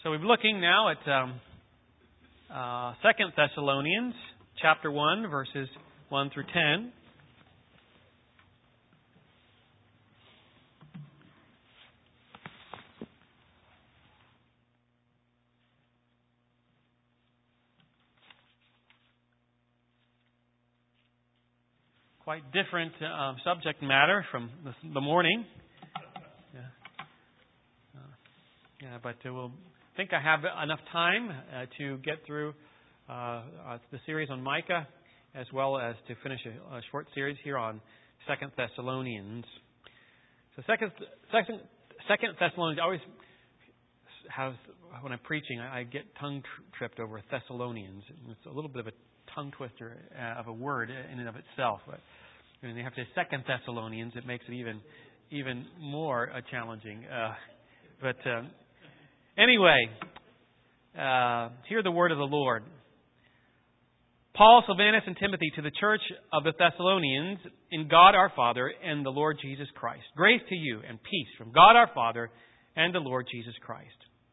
So we're looking now at 2 Thessalonians chapter 1, verses 1 through 10. Quite different subject matter from the morning. But we'll think I have enough time to get through the series on Micah, as well as to finish a short series here on 2 Thessalonians. So 2 Thessalonians, I always have, when I'm preaching, I get tongue-tripped over Thessalonians. It's a little bit of a tongue twister of a word in and of itself. But when you have to say 2 Thessalonians, it makes it even more challenging. Anyway, hear the word of the Lord. Paul, Silvanus, and Timothy to the church of the Thessalonians in God our Father and the Lord Jesus Christ. Grace to you and peace from God our Father and the Lord Jesus Christ.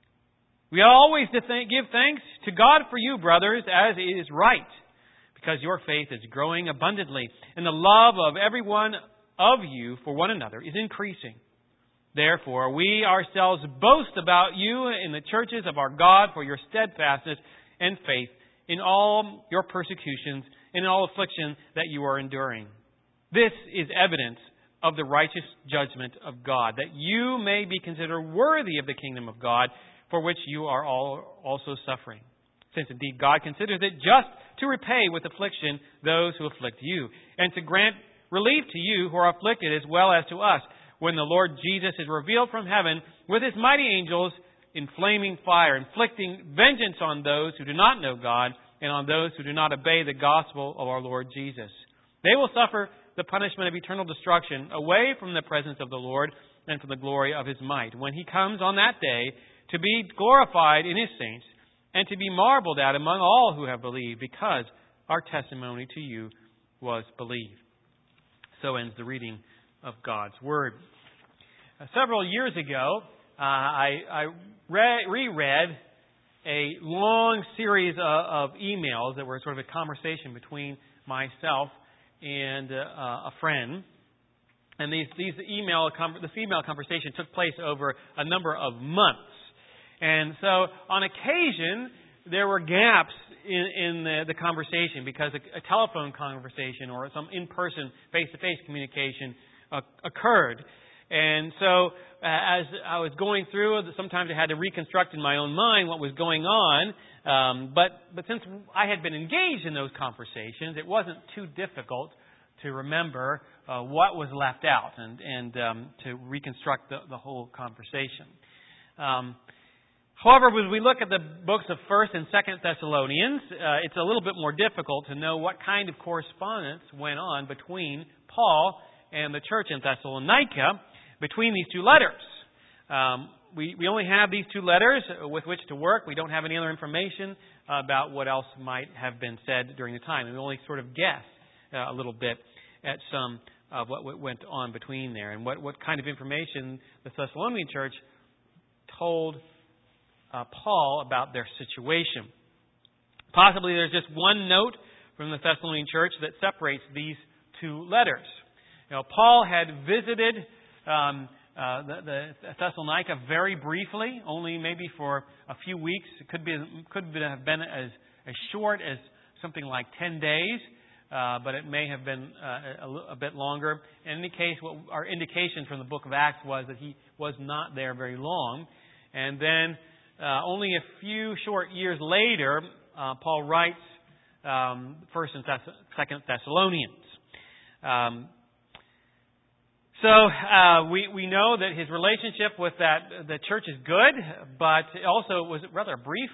We always give thanks to God for you, brothers, as it is right, because your faith is growing abundantly, and the love of every one of you for one another is increasing. Therefore, we ourselves boast about you in the churches of our God for your steadfastness and faith in all your persecutions and in all affliction that you are enduring. This is evidence of the righteous judgment of God, that you may be considered worthy of the kingdom of God, for which you are also suffering. Since indeed God considers it just to repay with affliction those who afflict you, and to grant relief to you who are afflicted as well as to us, when the Lord Jesus is revealed from heaven with His mighty angels in flaming fire, inflicting vengeance on those who do not know God and on those who do not obey the gospel of our Lord Jesus. They will suffer the punishment of eternal destruction away from the presence of the Lord and from the glory of His might, when He comes on that day to be glorified in His saints and to be marveled at among all who have believed, because our testimony to you was believed. So ends the reading of God's Word. Several years ago, I reread a long series of emails that were sort of a conversation between myself and a friend. And this email conversation took place over a number of months. And so, on occasion, there were gaps in the conversation because a telephone conversation or some in-person, face-to-face communication occurred. And so, as I was going through, sometimes I had to reconstruct in my own mind what was going on. But since I had been engaged in those conversations, it wasn't too difficult to remember what was left out and to reconstruct the whole conversation. However, as we look at the books of 1 and 2 Thessalonians, it's a little bit more difficult to know what kind of correspondence went on between Paul and the church in Thessalonica between these two letters. We only have these two letters with which to work. We don't have any other information about what else might have been said during the time. And we only sort of guess a little bit at some of what went on between there and what kind of information the Thessalonian church told Paul about their situation. Possibly there's just one note from the Thessalonian church that separates these two letters. Paul had visited the Thessalonica very briefly, only maybe for a few weeks. It could have been as short as something like 10 days, but it may have been a bit longer. In any case, what our indication from the book of Acts was that he was not there very long. And then only a few short years later, Paul writes 1 and 2 Thessalonians. So we know that his relationship with the church is good, but also it was rather a brief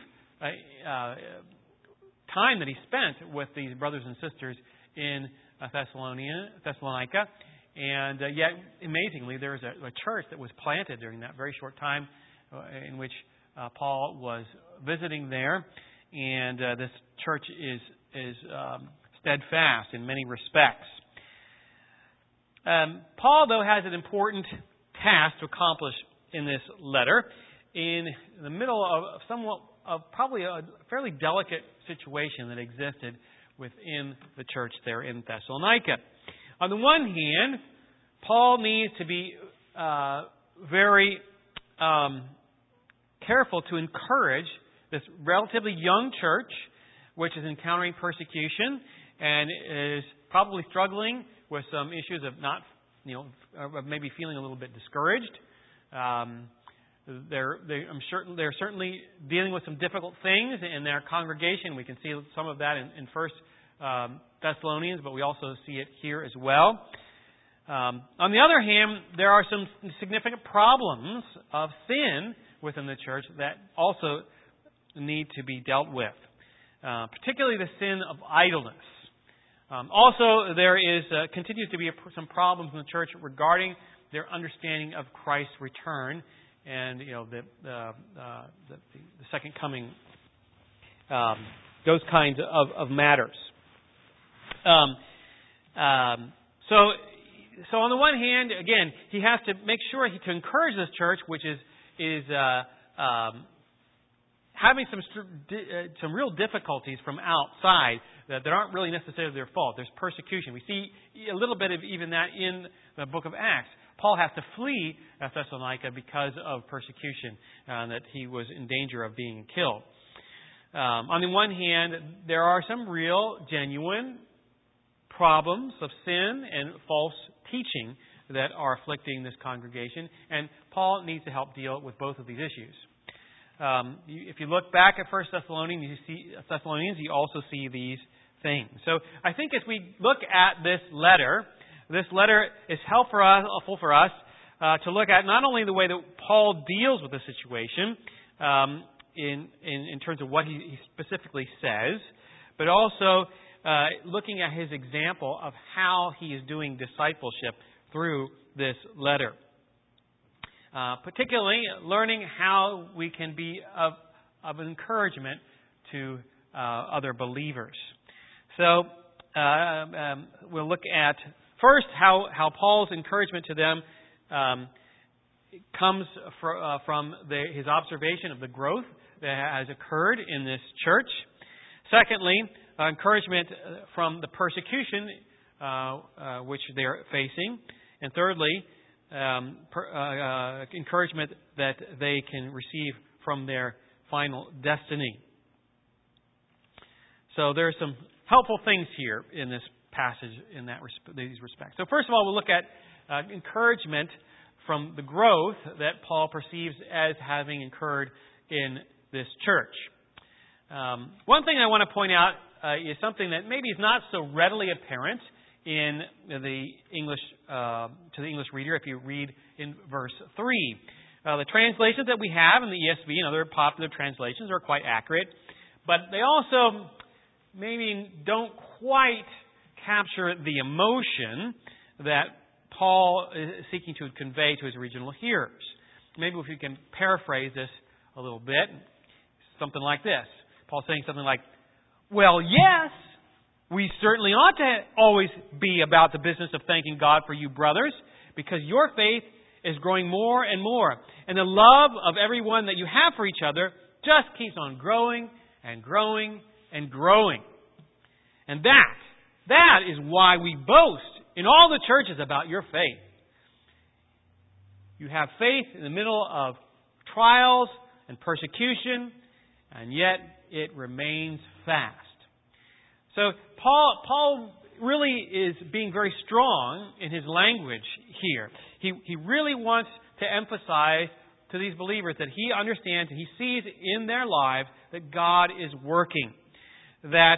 time that he spent with these brothers and sisters in Thessalonica. And yet, amazingly, there was a church that was planted during that very short time in which Paul was visiting there. And this church is steadfast in many respects. Paul, though, has an important task to accomplish in this letter. in the middle of probably a fairly delicate situation that existed within the church there in Thessalonica. On the one hand, Paul needs to be very careful to encourage this relatively young church, which is encountering persecution and is probably struggling with some issues of of maybe feeling a little bit discouraged. I'm sure they're certainly dealing with some difficult things in their congregation. We can see some of that in First Thessalonians, but we also see it here as well. On the other hand, there are some significant problems of sin within the church that also need to be dealt with, particularly the sin of idleness. Also, there continues to be some problems in the church regarding their understanding of Christ's return and the second coming, those kinds of matters. So on the one hand, again, he has to make sure to encourage this church, which is having some real difficulties from outside that aren't really necessarily their fault. There's persecution. We see a little bit of even that in the book of Acts. Paul has to flee Thessalonica because of persecution, that he was in danger of being killed. On the one hand, there are some real, genuine problems of sin and false teaching that are afflicting this congregation, and Paul needs to help deal with both of these issues. If you look back at 1 Thessalonians, you also see these things. So I think as we look at this letter is helpful for us to look at not only the way that Paul deals with the situation in terms of what he specifically says, but also looking at his example of how he is doing discipleship through this letter. Particularly learning how we can be of encouragement to other believers. So we'll look at first how Paul's encouragement to them comes from his observation of the growth that has occurred in this church. Secondly, encouragement from the persecution which they are facing. And thirdly, encouragement that they can receive from their final destiny. So there are some helpful things here in this passage in these respects. So first of all, we'll look at encouragement from the growth that Paul perceives as having occurred in this church. One thing I want to point out is something that maybe is not so readily apparent in the English to the English reader if you read in verse 3. The translations that we have in the ESV and other popular translations are quite accurate, but they also maybe don't quite capture the emotion that Paul is seeking to convey to his original hearers. Maybe if you can paraphrase this a little bit, something like this. Paul's saying something like, well, yes, we certainly ought to always be about the business of thanking God for you, brothers, because your faith is growing more and more. And the love of everyone that you have for each other just keeps on growing and growing and growing. And that is why we boast in all the churches about your faith. You have faith in the middle of trials and persecution, and yet it remains fast. So Paul really is being very strong in his language here. He really wants to emphasize to these believers that he understands and he sees in their lives that God is working. That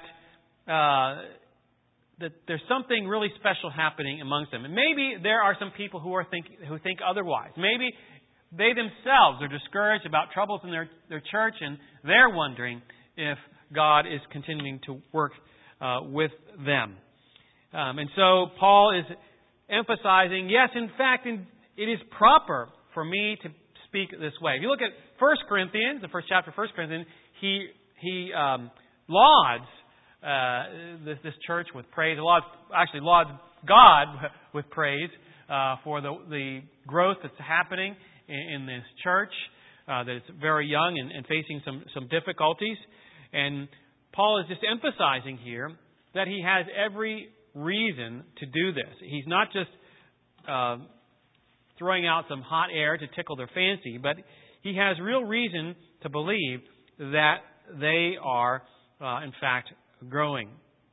there's something really special happening amongst them. And maybe there are some people who think otherwise. Maybe they themselves are discouraged about troubles in their church and they're wondering if God is continuing to work with them. And so Paul is emphasizing, yes, in fact, it is proper for me to speak this way. If you look at 1 Corinthians, the first chapter of 1 Corinthians, he lauds this church with praise. Lauds God with praise for the growth that's happening in this church. that it's very young and facing some difficulties. And Paul is just emphasizing here that he has every reason to do this. He's not just throwing out some hot air to tickle their fancy, but he has real reason to believe that they are, in fact, growing.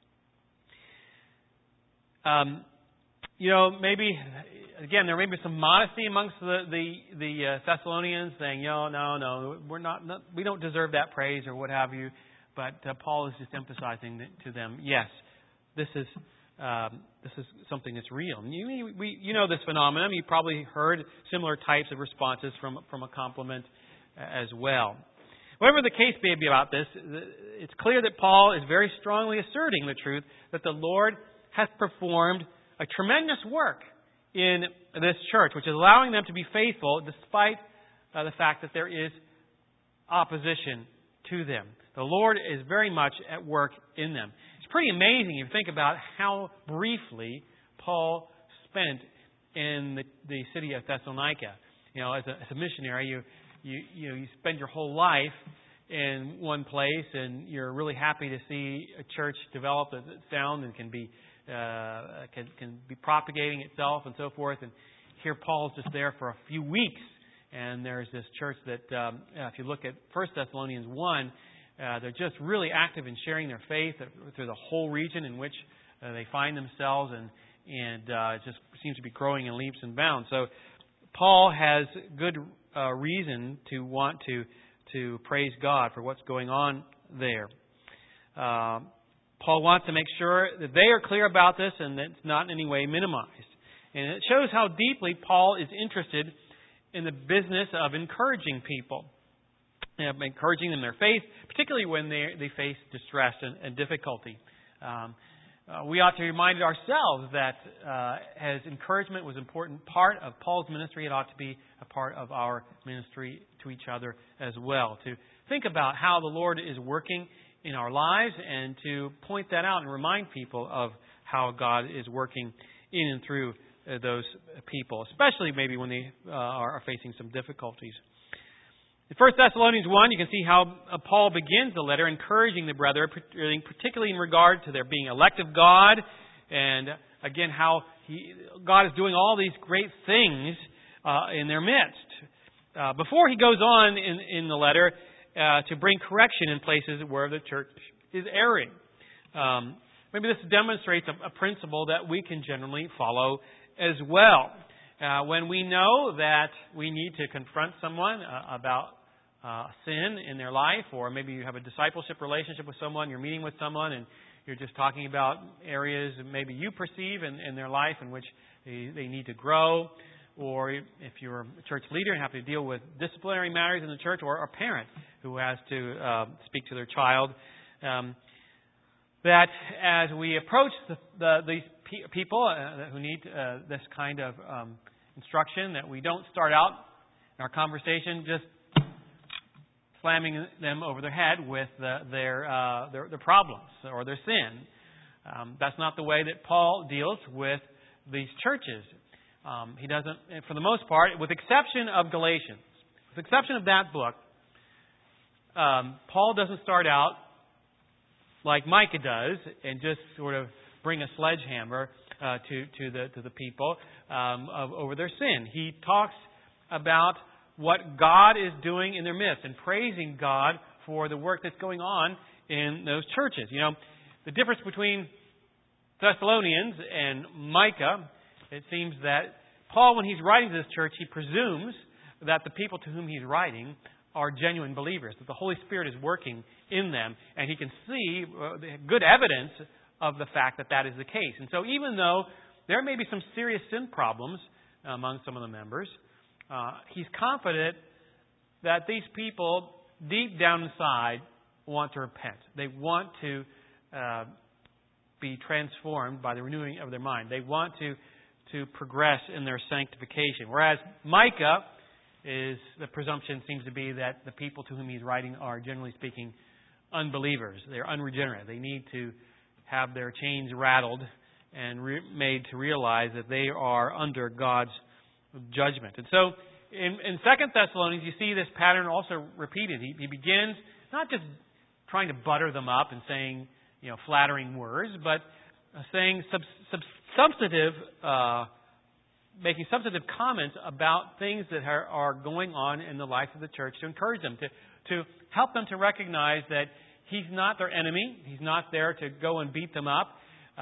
Maybe, again, there may be some modesty amongst the Thessalonians saying, no, we don't deserve that praise or what have you. But Paul is just emphasizing to them, yes, this is something that's real. And you know this phenomenon. You probably heard similar types of responses from a compliment as well. Whatever the case may be about this, it's clear that Paul is very strongly asserting the truth that the Lord has performed a tremendous work in this church, which is allowing them to be faithful despite the fact that there is opposition to them. The Lord is very much at work in them. It's pretty amazing if you think about how briefly Paul spent in the city of Thessalonica. As a missionary, you spend your whole life in one place, and you're really happy to see a church develop that's sound and can be propagating itself and so forth. And here Paul's just there for a few weeks, and there's this church that, if you look at 1 Thessalonians 1, they're just really active in sharing their faith through the whole region in which they find themselves, and it just seems to be growing in leaps and bounds. So Paul has good reason to want to praise God for what's going on there. Paul wants to make sure that they are clear about this and that it's not in any way minimized. And it shows how deeply Paul is interested in the business of encouraging people, encouraging them in their faith, particularly when they face distress and difficulty. We ought to remind ourselves that as encouragement was an important part of Paul's ministry, it ought to be a part of our ministry to each other as well. To think about how the Lord is working in our lives and to point that out and remind people of how God is working in and through those people, especially maybe when they are facing some difficulties. In 1 Thessalonians 1, you can see how Paul begins the letter encouraging the brethren, particularly in regard to their being elect of God, and again how God is doing all these great things in their midst. Before he goes on in the letter to bring correction in places where the church is erring. Maybe this demonstrates a principle that we can generally follow as well. When we know that we need to confront someone about sin in their life, or maybe you have a discipleship relationship with someone, you're meeting with someone and you're just talking about areas that maybe you perceive in their life in which they need to grow, or if you're a church leader and have to deal with disciplinary matters in the church, or a parent who has to speak to their child, that as we approach these people who need this kind of instruction, that we don't start out in our conversation just slamming them over their head with their problems or their sin. That's not the way that Paul deals with these churches. He doesn't, for the most part, with exception of Galatians, with exception of that book, Paul doesn't start out like Micah does and just sort of bring a sledgehammer to the people over their sin. He talks about what God is doing in their midst and praising God for the work that's going on in those churches. The difference between Thessalonians and Micah, it seems that Paul, when he's writing to this church, he presumes that the people to whom he's writing are genuine believers, that the Holy Spirit is working in them, and he can see good evidence of the fact that that is the case. And so even though there may be some serious sin problems among some of the members, he's confident that these people, deep down inside, want to repent. They want to be transformed by the renewing of their mind. They want to progress in their sanctification. Whereas Micah, the presumption seems to be that the people to whom he's writing are, generally speaking, unbelievers. They're unregenerate. They need to have their chains rattled and made to realize that they are under God's judgment. And so in 2 Thessalonians, you see this pattern also repeated. He begins not just trying to butter them up and saying, flattering words, but saying substantive, making substantive comments about things that are going on in the life of the church to encourage them, to help them to recognize that he's not their enemy. He's not there to go and beat them up.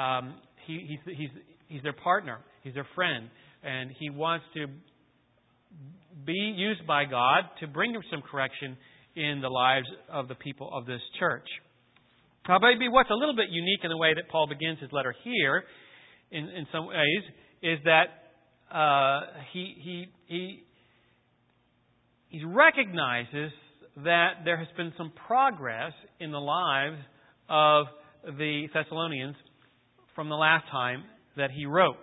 He's their partner. He's their friend. And he wants to be used by God to bring some correction in the lives of the people of this church. Maybe what's a little bit unique in the way that Paul begins his letter here, in some ways, is that he recognizes that there has been some progress in the lives of the Thessalonians from the last time that he wrote.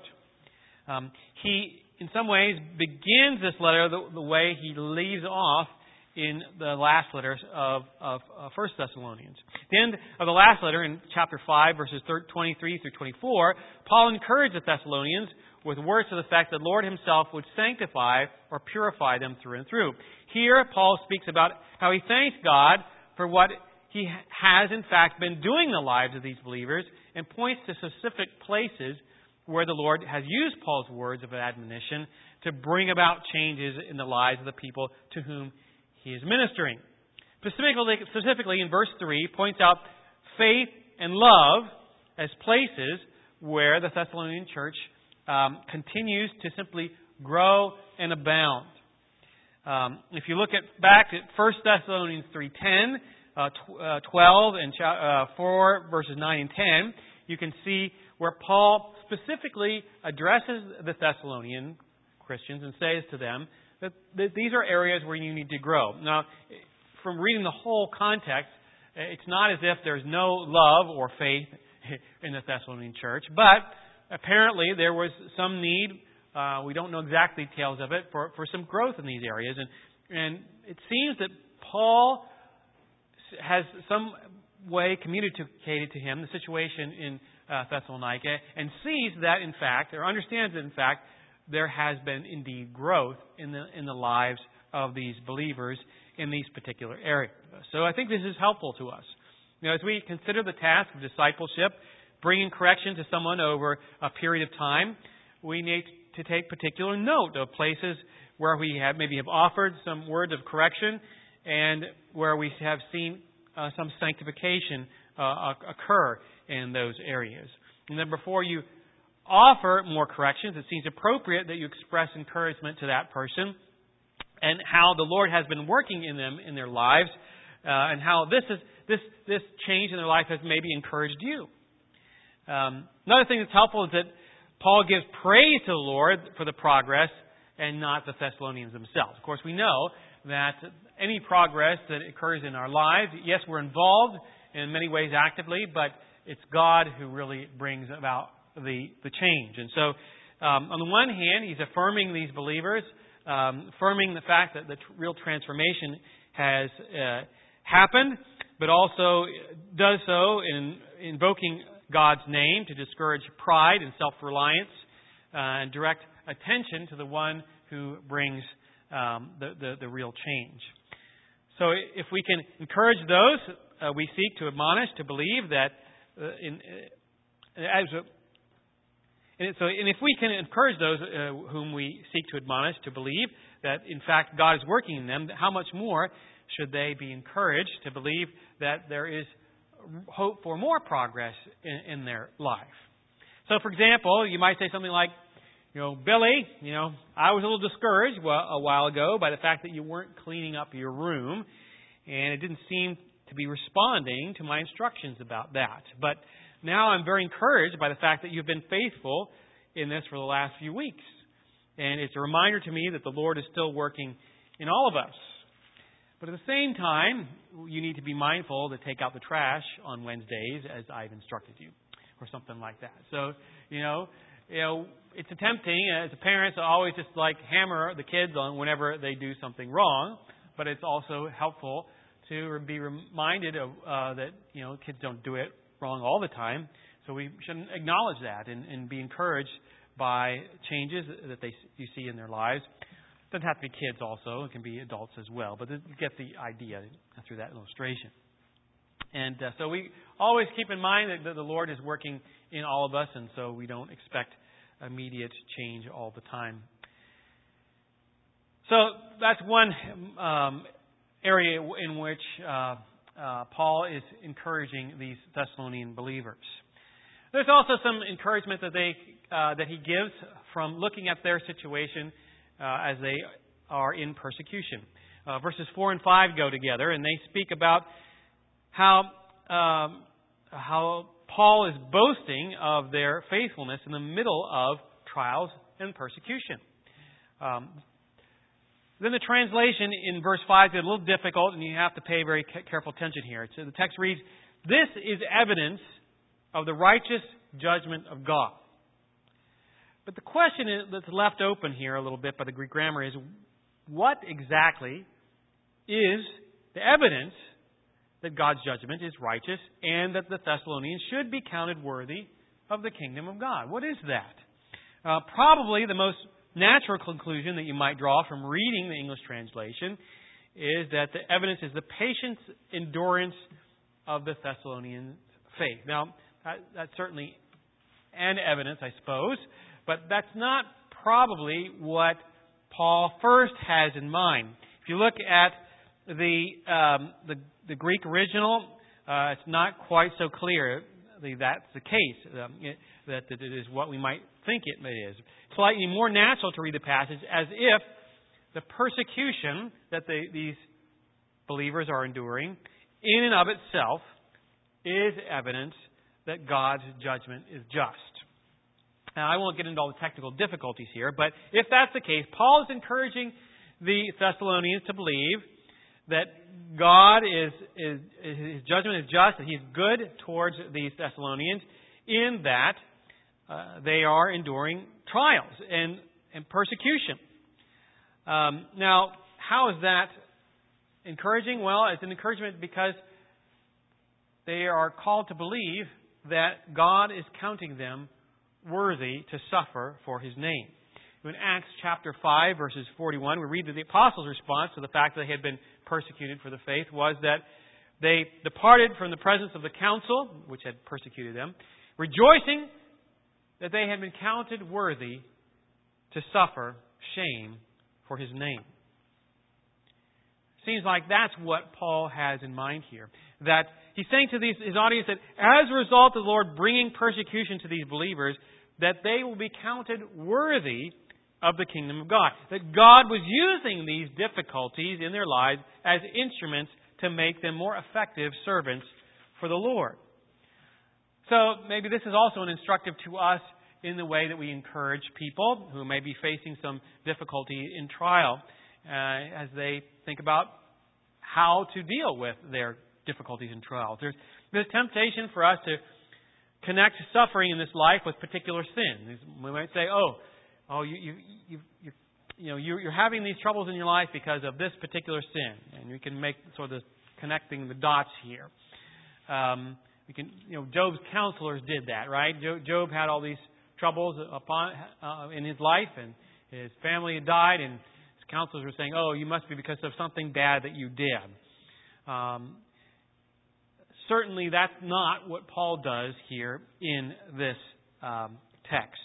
He, in some ways, begins this letter the way he leaves off in the last letters of 1 Thessalonians. At the end of the last letter, in chapter 5, verses 23 through 24, Paul encouraged the Thessalonians with words to the effect that the Lord himself would sanctify or purify them through and through. Here, Paul speaks about how he thanks God for what he has, in fact, been doing in the lives of these believers, and points to specific places where the Lord has used Paul's words of admonition to bring about changes in the lives of the people to whom he is ministering. Specifically in verse 3, points out faith and love as places where the Thessalonian church continues to simply grow and abound. If you look back at 1 Thessalonians 3:10, 12, and 4 verses 9 and 10, you can see where Paul specifically addresses the Thessalonian Christians and says to them that these are areas where you need to grow. Now, from reading the whole context, it's not as if there's no love or faith in the Thessalonian church, but apparently there was some need, we don't know exact details of it, for some growth in these areas. And it seems that Paul has some way communicated to him the situation in Thessalonica and sees that, in fact, or understands that, in fact, there has been indeed growth in the lives of these believers in these particular areas. So I think this is helpful to us. As we consider the task of discipleship, bringing correction to someone over a period of time, we need to take particular note of places where we maybe have offered some words of correction and where we have seen some sanctification occur in those areas. And then before you offer more corrections, it seems appropriate that you express encouragement to that person and how the Lord has been working in them in their lives, and how this change in their life has maybe encouraged you. Another thing that's helpful is that Paul gives praise to the Lord for the progress and not the Thessalonians themselves. Of course, we know that any progress that occurs in our lives, yes, we're involved in many ways actively, but it's God who really brings about the change. And so, on the one hand, he's affirming these believers, affirming the fact that the real transformation has happened, but also does so in invoking God's name to discourage pride and self-reliance and direct attention to the one who brings the real change. So if we can encourage those we seek to admonish, to believe that and if we can encourage those whom we seek to admonish to believe that, in fact, God is working in them, how much more should they be encouraged to believe that there is hope for more progress in their life? So, for example, you might say something like, Billy, I was a little discouraged a while ago by the fact that you weren't cleaning up your room, and it didn't seem to be responding to my instructions about that. But now I'm very encouraged by the fact that you've been faithful in this for the last few weeks. And it's a reminder to me that the Lord is still working in all of us. But at the same time, you need to be mindful to take out the trash on Wednesdays as I've instructed you, or something like that. So, it's tempting as a parent to always just hammer the kids on whenever they do something wrong. But it's also helpful to be reminded of that kids don't do it wrong all the time. So we should acknowledge that and be encouraged by changes that you see in their lives. Doesn't have to be kids also. It can be adults as well. But you get the idea through that illustration. And so we always keep in mind that the Lord is working in all of us, and so we don't expect immediate change all the time. So that's one area in which Paul is encouraging these Thessalonian believers. There's also some encouragement that he gives from looking at their situation as they are in persecution. Verses 4 and 5 go together, and they speak about how Paul is boasting of their faithfulness in the middle of trials and persecution. Then the translation in verse 5 is a little difficult, and you have to pay very careful attention here. So the text reads, "This is evidence of the righteous judgment of God." But the question that's left open here a little bit by the Greek grammar is, what exactly is the evidence that God's judgment is righteous and that the Thessalonians should be counted worthy of the kingdom of God? What is that? Probably the most natural conclusion that you might draw from reading the English translation is that the evidence is the patience, endurance of the Thessalonian faith. Now, that's certainly an evidence, I suppose, but that's not probably what Paul first has in mind. If you look at the Greek original, it's not quite so clear that's the case, that it is what we might think it is. Slightly more natural to read the passage as if the persecution that these believers are enduring in and of itself is evidence that God's judgment is just. Now, I won't get into all the technical difficulties here, but if that's the case, Paul is encouraging the Thessalonians to believe that God His judgment is just, that He's good towards these Thessalonians in that they are enduring trials and persecution. Now, how is that encouraging? Well, it's an encouragement because they are called to believe that God is counting them worthy to suffer for His name. In Acts chapter 5, verses 41, we read that the apostles' response to the fact that they had been persecuted for the faith was that they departed from the presence of the council, which had persecuted them, rejoicing that they had been counted worthy to suffer shame for His name. Seems like that's what Paul has in mind here. That he's saying to his audience that as a result of the Lord bringing persecution to these believers, that they will be counted worthy of the kingdom of God. That God was using these difficulties in their lives as instruments to make them more effective servants for the Lord. So maybe this is also an instructive to us in the way that we encourage people who may be facing some difficulty in trial as they think about how to deal with their difficulties and trials. There's temptation for us to connect suffering in this life with particular sin. We might say, you're having these troubles in your life because of this particular sin, and we can make sort of connecting the dots here. Job's counselors did that, right? Job had all these troubles in his life, and his family had died, and his counselors were saying, "Oh, you must be because of something bad that you did." Certainly, that's not what Paul does here in this text.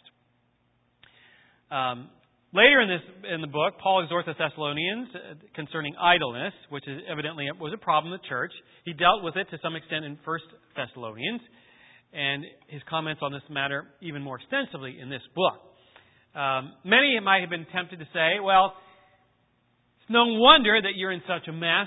Later in the book, Paul exhorts the Thessalonians concerning idleness, which is evidently was a problem in the church. He dealt with it to some extent in 1 Thessalonians, and his comments on this matter even more extensively in this book. Many might have been tempted to say, well, it's no wonder that you're in such a mess.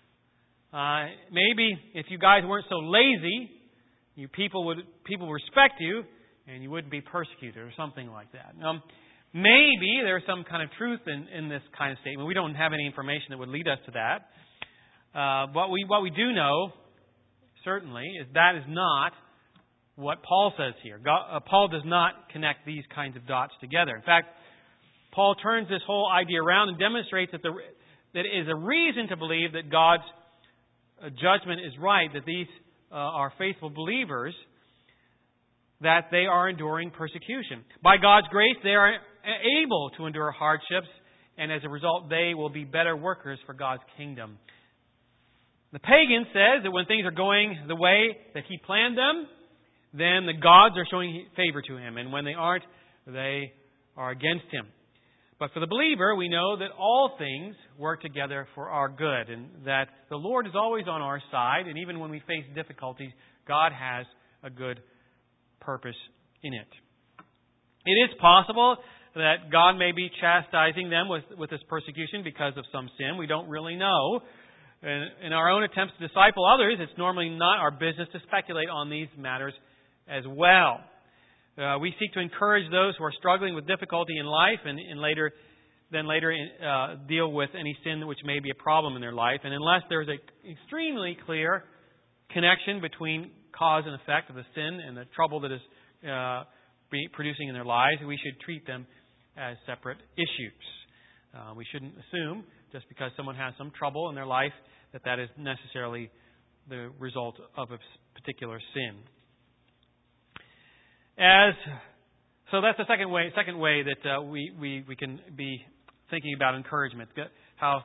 Maybe if you guys weren't so lazy, people would respect you, and you wouldn't be persecuted or something like that. Maybe there's some kind of truth in this kind of statement. We don't have any information that would lead us to that. What we do know, certainly, is that is not what Paul says here. Paul does not connect these kinds of dots together. In fact, Paul turns this whole idea around and demonstrates that it is a reason to believe that God's judgment is right, that these are faithful believers, that they are enduring persecution. By God's grace, they are able to endure hardships and as a result, they will be better workers for God's kingdom. The pagan says that when things are going the way that he planned them, then the gods are showing favor to him, and when they aren't, they are against him. But for the believer, we know that all things work together for our good, and that the Lord is always on our side, and even when we face difficulties, God has a good purpose in it. It is possible that God may be chastising them with this persecution because of some sin. We don't really know. In our own attempts to disciple others, it's normally not our business to speculate on these matters as well. We seek to encourage those who are struggling with difficulty in life and later deal with any sin which may be a problem in their life. And unless there is an extremely clear connection between cause and effect of the sin and the trouble that is producing in their lives, we should treat them as separate issues. We shouldn't assume just because someone has some trouble in their life that is necessarily the result of a particular sin. So that's the second way that we can be thinking about encouragement. How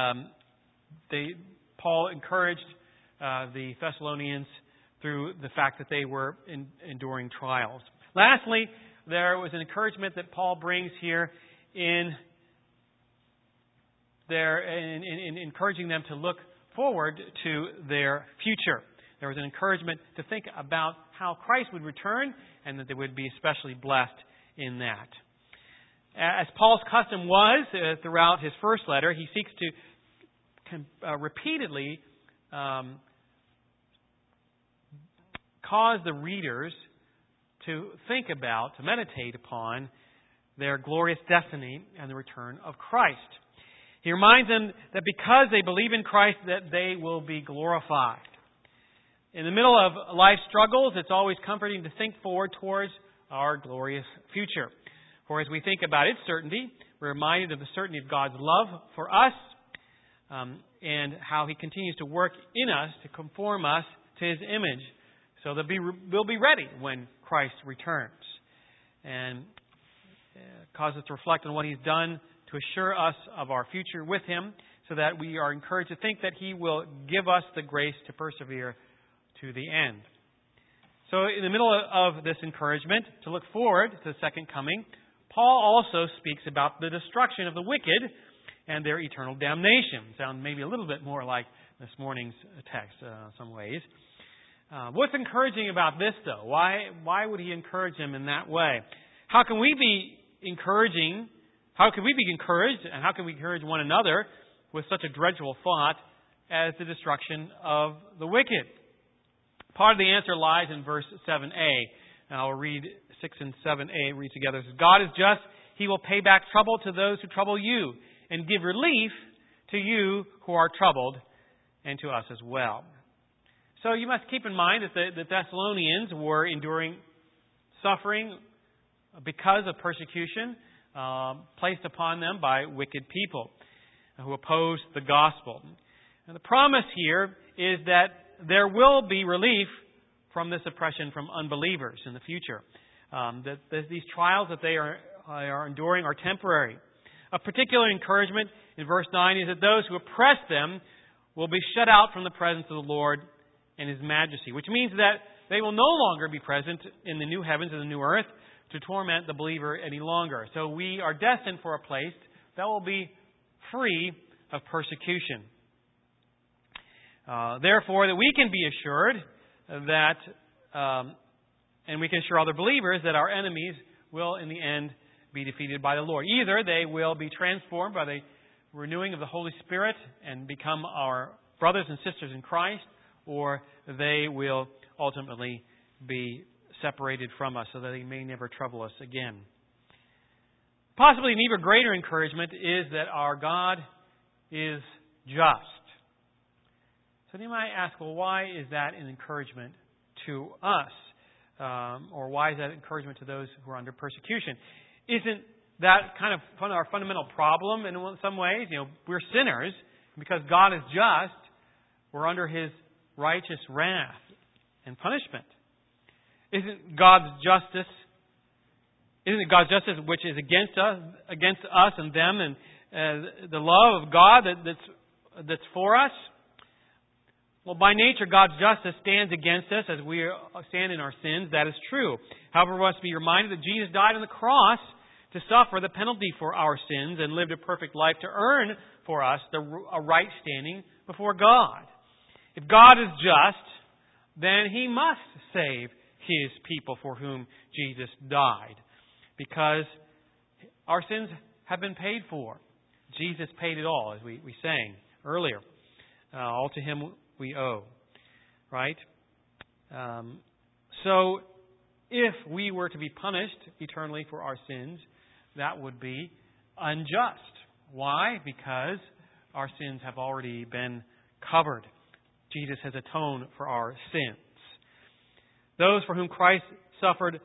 Paul encouraged the Thessalonians through the fact that they were enduring trials. Lastly, there was an encouragement that Paul brings here in encouraging them to look forward to their future. There was an encouragement to think about how Christ would return and that they would be especially blessed in that. As Paul's custom was throughout his first letter, he seeks to repeatedly cause the readers to think about, to meditate upon their glorious destiny and the return of Christ. He reminds them that because they believe in Christ, that they will be glorified. In the middle of life's struggles, it's always comforting to think forward towards our glorious future. For as we think about its certainty, we're reminded of the certainty of God's love for us and how He continues to work in us to conform us to His image so that we'll be ready when Christ returns. And cause us to reflect on what He's done to assure us of our future with Him so that we are encouraged to think that He will give us the grace to persevere to the end. So in the middle of this encouragement to look forward to the second coming, Paul also speaks about the destruction of the wicked and their eternal damnation. Sound maybe a little bit more like this morning's text in some ways. What's encouraging about this, though? Why would he encourage them in that way? How can we be encouraged, and how can we encourage one another with such a dreadful thought as the destruction of the wicked? Part of the answer lies in verse 7a. Now I'll read 6 and 7a. Read together. It says, God is just. He will pay back trouble to those who trouble you and give relief to you who are troubled and to us as well. So you must keep in mind that the Thessalonians were enduring suffering because of persecution placed upon them by wicked people who opposed the gospel. And the promise here is that there will be relief from this oppression from unbelievers in the future. That these trials that they are enduring are temporary. A particular encouragement in verse 9 is that those who oppress them will be shut out from the presence of the Lord and His majesty, which means that they will no longer be present in the new heavens and the new earth to torment the believer any longer. So we are destined for a place that will be free of persecution. Therefore, that we can be assured that, and we can assure other believers that our enemies will in the end be defeated by the Lord. Either they will be transformed by the renewing of the Holy Spirit and become our brothers and sisters in Christ, or they will ultimately be separated from us so that they may never trouble us again. Possibly an even greater encouragement is that our God is just. So you might ask, well, why is that an encouragement to us? Or why is that encouragement to those who are under persecution? Isn't that kind of our fundamental problem in some ways? We're sinners. Because God is just, we're under His righteous wrath and punishment. Isn't it God's justice which is against us and them, the love of God that's for us? Well, by nature, God's justice stands against us as we stand in our sins. That is true. However, we must be reminded that Jesus died on the cross to suffer the penalty for our sins and lived a perfect life to earn for us a right standing before God. If God is just, then He must save His people for whom Jesus died, because our sins have been paid for. Jesus paid it all, as we sang earlier. All to Him we owe. Right? So, if we were to be punished eternally for our sins, that would be unjust. Why? Because our sins have already been covered. Jesus has atoned for our sins. Those for whom Christ suffered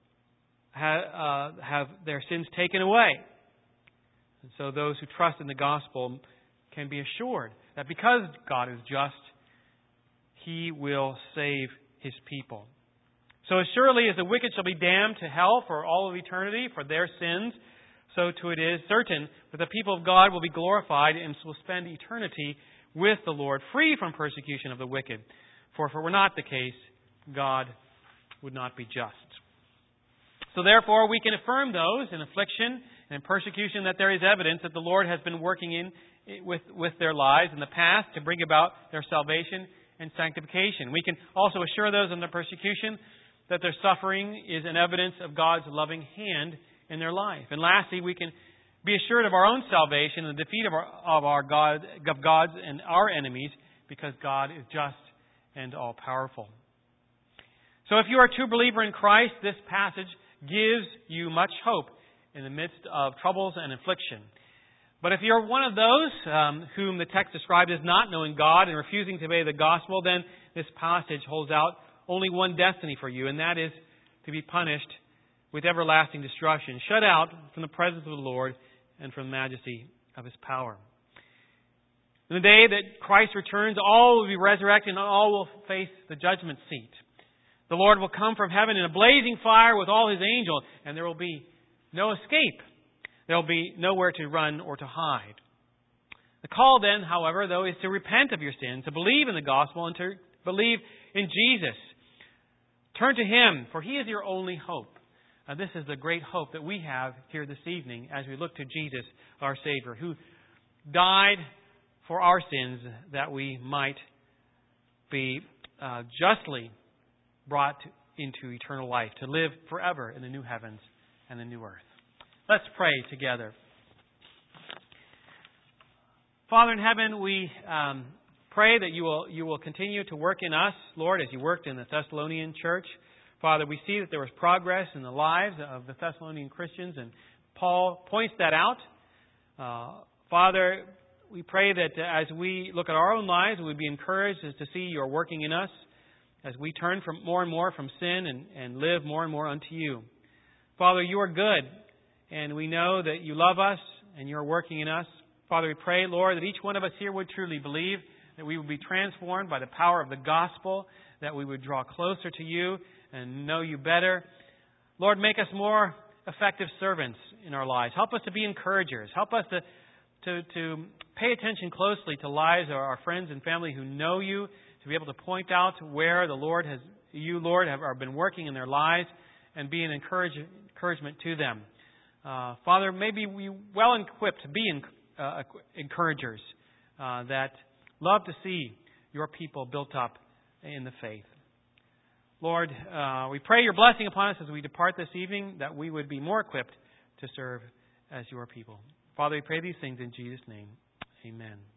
have their sins taken away. And so those who trust in the gospel can be assured that because God is just, He will save His people. So as surely as the wicked shall be damned to hell for all of eternity for their sins, so too it is certain that the people of God will be glorified and will spend eternity with the Lord, free from persecution of the wicked. For if it were not the case, God would not be just. So therefore, we can affirm those in affliction and in persecution that there is evidence that the Lord has been working with their lives in the past to bring about their salvation and sanctification. We can also assure those in the persecution that their suffering is an evidence of God's loving hand in their life. And lastly, we can be assured of our own salvation and the defeat of God's and our enemies, because God is just and all-powerful. So if you are a true believer in Christ, this passage gives you much hope in the midst of troubles and affliction. But if you're one of those whom the text described as not knowing God and refusing to obey the gospel, then this passage holds out only one destiny for you, and that is to be punished with everlasting destruction, shut out from the presence of the Lord and from the majesty of His power. In the day that Christ returns, all will be resurrected and all will face the judgment seat. The Lord will come from heaven in a blazing fire with all His angels, and there will be no escape. There will be nowhere to run or to hide. The call then, however, though, is to repent of your sins, to believe in the gospel, and to believe in Jesus. Turn to Him, for He is your only hope. This is the great hope that we have here this evening as we look to Jesus, our Savior, who died for our sins that we might be justly brought into eternal life, to live forever in the new heavens and the new earth. Let's pray together. Father in heaven, we pray that you will continue to work in us, Lord, as you worked in the Thessalonian church. Father, we see that there was progress in the lives of the Thessalonian Christians, and Paul points that out. Father, we pray that as we look at our own lives, we'd be encouraged to see your working in us as we turn from more and more from sin and live more and more unto you. Father, you are good, and we know that you love us and you are working in us. Father, we pray, Lord, that each one of us here would truly believe, that we would be transformed by the power of the gospel, that we would draw closer to you and know you better. Lord, make us more effective servants in our lives. Help us to be encouragers. Help us to pay attention closely to lives of our friends and family who know you, to be able to point out where the Lord have been working in their lives and be an encouragement to them. Father, maybe we well equipped to be encouragers that love to see your people built up in the faith. Lord, we pray your blessing upon us as we depart this evening, that we would be more equipped to serve as your people. Father, we pray these things in Jesus' name. Amen.